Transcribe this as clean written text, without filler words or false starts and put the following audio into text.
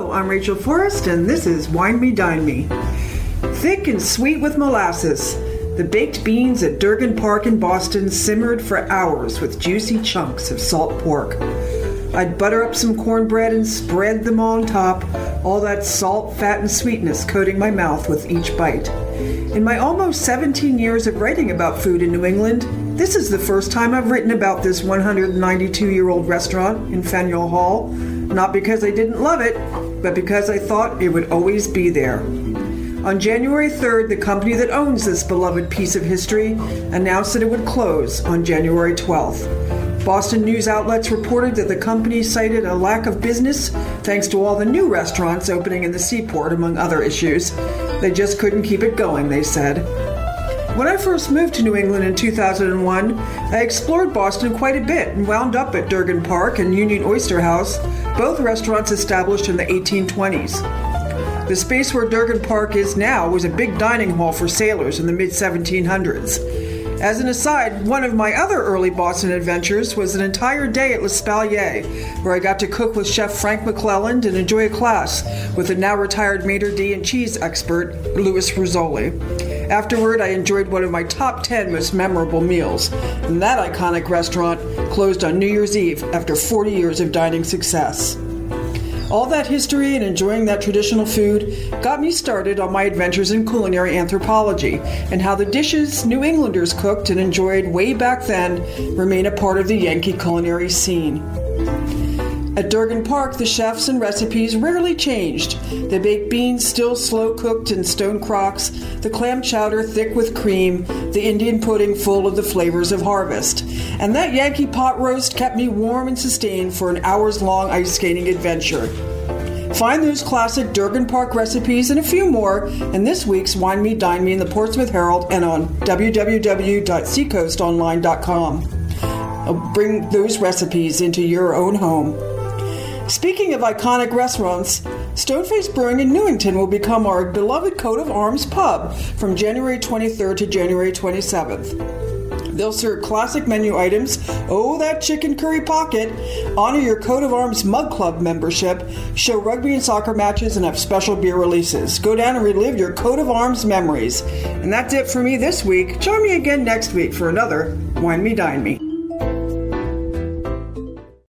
I'm Rachel Forrest, and this is Wine Me, Dine Me. Thick and sweet with molasses, the baked beans at Durgan Park in Boston simmered for hours with juicy chunks of salt pork. I'd butter up some cornbread and spread them on top, all that salt, fat, and sweetness coating my mouth with each bite. In my almost 17 years of writing about food in New England, this is the first time I've written about this 192-year-old restaurant in Faneuil Hall, not because I didn't love it, but because I thought it would always be there. On January 3rd, the company that owns this beloved piece of history announced that it would close on January 12th. Boston news outlets reported that the company cited a lack of business thanks to all the new restaurants opening in the seaport, among other issues. They just couldn't keep it going, they said. When I first moved to New England in 2001, I explored Boston quite a bit and wound up at Durgan Park and Union Oyster House, both restaurants established in the 1820s. The space where Durgan Park is now was a big dining hall for sailors in the mid-1700s. As an aside, one of my other early Boston adventures was an entire day at L'Espalier, where I got to cook with Chef Frank McClelland and enjoy a class with the now-retired maitre d' and cheese expert, Louis Rizzoli. Afterward, I enjoyed one of my top 10 most memorable meals, and that iconic restaurant closed on New Year's Eve after 40 years of dining success. All that history and enjoying that traditional food got me started on my adventures in culinary anthropology and how the dishes New Englanders cooked and enjoyed way back then remain a part of the Yankee culinary scene. At Durgan Park, the chefs and recipes rarely changed. The baked beans still slow-cooked in stone crocks, the clam chowder thick with cream, the Indian pudding full of the flavors of harvest. And that Yankee pot roast kept me warm and sustained for an hours-long ice skating adventure. Find those classic Durgan Park recipes and a few more in this week's Wine Me, Dine Me in the Portsmouth Herald and on www.seacoastonline.com. I'll bring those recipes into your own home. Speaking of iconic restaurants, Stoneface Brewing in Newington will become our beloved coat of arms pub from January 23rd to January 27th. They'll serve classic menu items, that chicken curry pocket, honor your coat of arms mug club membership, show rugby and soccer matches, and have special beer releases. Go down and relive your coat of arms memories. And that's it for me this week. Join me again next week for another Wine Me, Dine Me.